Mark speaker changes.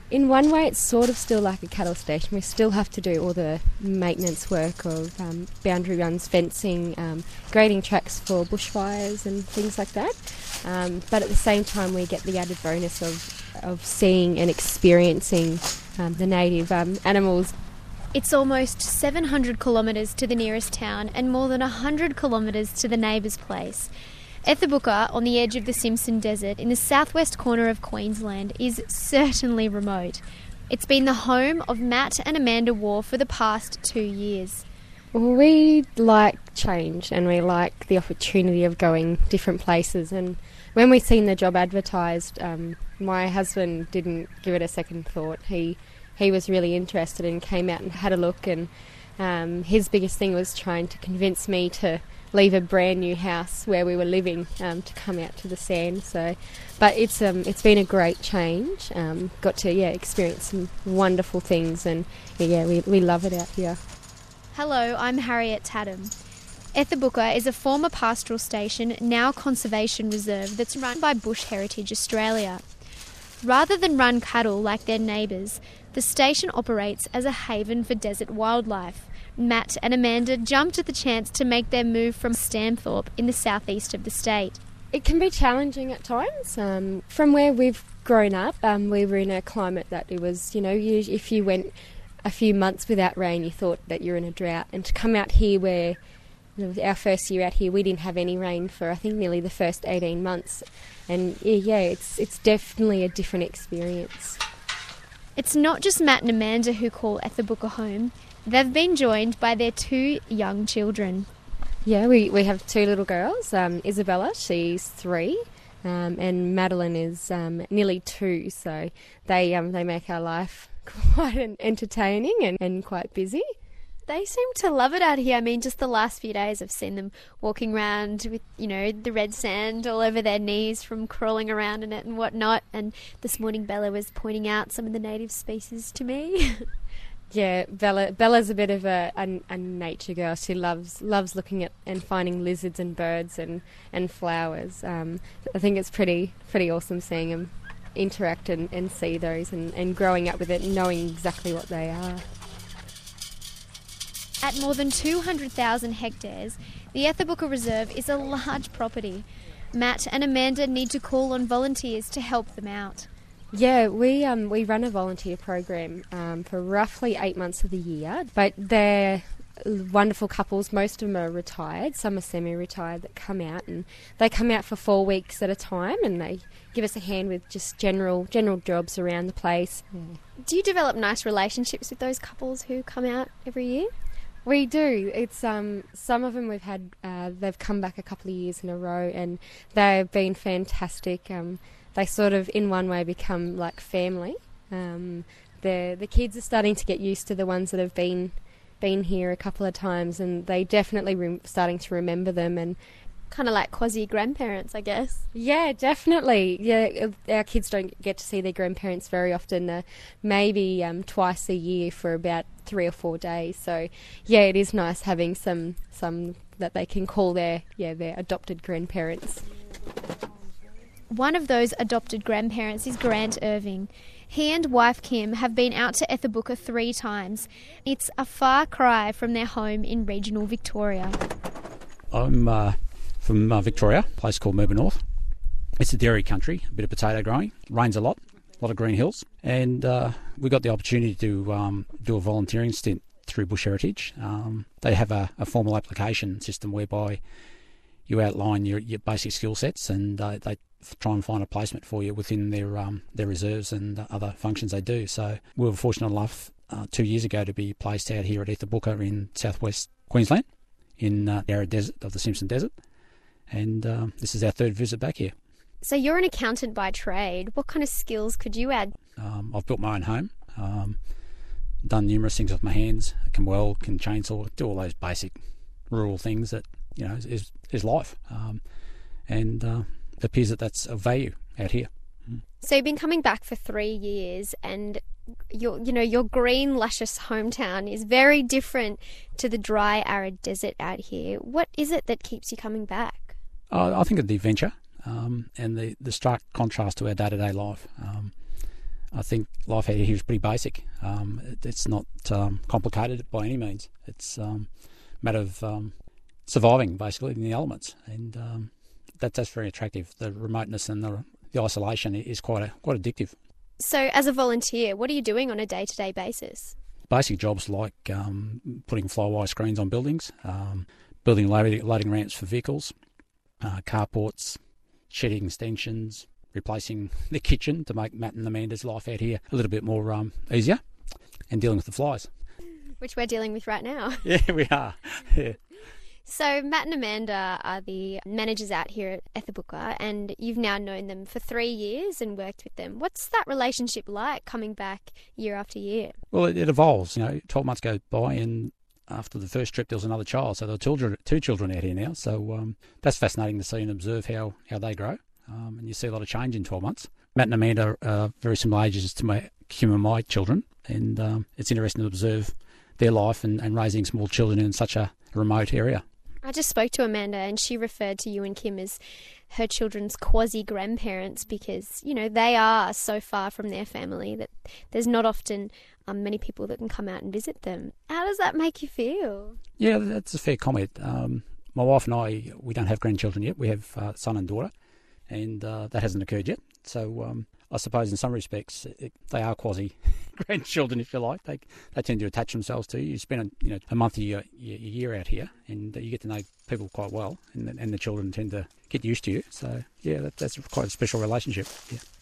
Speaker 1: In one way, it's sort of still like a cattle station. We still have to do all the maintenance work of boundary runs, fencing, grading tracks for bushfires and things like that. But at the same time, we get the added bonus of seeing and experiencing the native animals.
Speaker 2: It's almost 700 kilometres to the nearest town and more than 100 kilometres to the neighbour's place. Ethabuka, on the edge of the Simpson Desert in the southwest corner of Queensland, is certainly remote. It's been the home of Matt and Amanda Waugh for the past 2 years.
Speaker 1: We like change and we like the opportunity of going different places, and when we seen the job advertised, my husband didn't give it a second thought. He was really interested and came out and had a look, and his biggest thing was trying to convince me to leave a brand new house where we were living to come out to the sand. So, but it's been a great change. Got to experience some wonderful things, and we love it out here.
Speaker 2: Hello, I'm Harriet Tatham. Ethabuka is a former pastoral station, now conservation reserve, that's run by Bush Heritage Australia. Rather than run cattle like their neighbours, the station operates as a haven for desert wildlife. Matt and Amanda jumped at the chance to make their move from Stamthorpe in the southeast of the state.
Speaker 1: It can be challenging at times. From where we've grown up, we were in a climate that it was, if you went a few months without rain, you thought that you're in a drought. And to come out here where, our first year out here, we didn't have any rain for, I think, nearly the first 18 months. And it's definitely a different experience.
Speaker 2: It's not just Matt and Amanda who call Ethabuka home. They've been joined by their 2 young children.
Speaker 1: Yeah, we have 2 little girls. Isabella, she's 3, and Madeline is nearly 2. So they make our life quite entertaining and quite busy.
Speaker 2: They seem to love it out here. I mean, just the last few days I've seen them walking around with, the red sand all over their knees from crawling around in it and whatnot. And this morning Bella was pointing out some of the native species to me.
Speaker 1: Yeah, Bella's a bit of a nature girl. She loves looking at and finding lizards and birds and flowers. I think it's pretty awesome seeing them interact and see those and growing up with it and knowing exactly what they are.
Speaker 2: At more than 200,000 hectares, the Ethabuka Reserve is a large property. Matt and Amanda need to call on volunteers to help them out.
Speaker 1: Yeah, we run a volunteer program for roughly 8 months of the year, but they're wonderful couples. Most of them are retired, some are semi-retired that come out, and they come out for 4 weeks at a time, and they give us a hand with just general jobs around the place. Yeah.
Speaker 2: Do you develop nice relationships with those couples who come out every year?
Speaker 1: We do. It's some of them we've had. They've come back a couple of years in a row, and they've been fantastic. They sort of, in one way, become like family. The kids are starting to get used to the ones that have been here a couple of times, and they definitely starting to remember them, and
Speaker 2: kind of like quasi-grandparents, I guess.
Speaker 1: Yeah, definitely. Yeah, our kids don't get to see their grandparents very often, maybe twice a year for about 3 or 4 days. So, yeah, it is nice having some that they can call their adopted grandparents.
Speaker 2: One of those adopted grandparents is Grant Irving. He and wife Kim have been out to Ethabuka 3 times. It's a far cry from their home in regional Victoria.
Speaker 3: I'm from Victoria, a place called Murba North. It's a dairy country, a bit of potato growing. Rains a lot of green hills. And we got the opportunity to do a volunteering stint through Bush Heritage. They have a formal application system whereby you outline your basic skill sets, and they try and find a placement for you within their reserves and other functions they do. So we were fortunate enough 2 years ago to be placed out here at Ethabuka in southwest Queensland in the arid desert of the Simpson Desert. And this is our 3rd visit back here.
Speaker 2: So you're an accountant by trade. What kind of skills could you add?
Speaker 3: I've built my own home, done numerous things with my hands. I can weld, can chainsaw, do all those basic rural things that is life. And it appears that that's of value out here.
Speaker 2: So you've been coming back for 3 years, and your green, luscious hometown is very different to the dry, arid desert out here. What is it that keeps you coming back?
Speaker 3: I think of the adventure and the stark contrast to our day-to-day life. I think life out here is pretty basic. It's not complicated by any means. It's a matter of surviving, basically, in the elements. And that's very attractive. The remoteness and the isolation is quite addictive.
Speaker 2: So as a volunteer, what are you doing on a day-to-day basis?
Speaker 3: Basic jobs like putting fly-wire screens on buildings, building loading ramps for vehicles, carports, shedding extensions, replacing the kitchen to make Matt and Amanda's life out here a little bit more easier, and dealing with the flies.
Speaker 2: Which we're dealing with right now.
Speaker 3: Yeah, we are. Yeah.
Speaker 2: So Matt and Amanda are the managers out here at Ethibuka, and you've now known them for 3 years and worked with them. What's that relationship like, coming back year after year?
Speaker 3: Well, it evolves. 12 months go by, and after the first trip there was another child, so there are two children out here now. So that's fascinating to see and observe how they grow. And you see a lot of change in 12 months. Matt and Amanda are very similar ages to my children, and it's interesting to observe their life and raising small children in such a remote area.
Speaker 2: I just spoke to Amanda, and she referred to you and Kim as her children's quasi-grandparents because, they are so far from their family that there's not often many people that can come out and visit them. How does that make you feel?
Speaker 3: Yeah, that's a fair comment. My wife and I, we don't have grandchildren yet. We have son and daughter, and that hasn't occurred yet. So I suppose in some respects they are quasi-grandchildren, if you like. They tend to attach themselves to you. You spend a month of your year out here, and you get to know people quite well, and the children tend to get used to you. So, yeah, that's quite a special relationship. Yeah.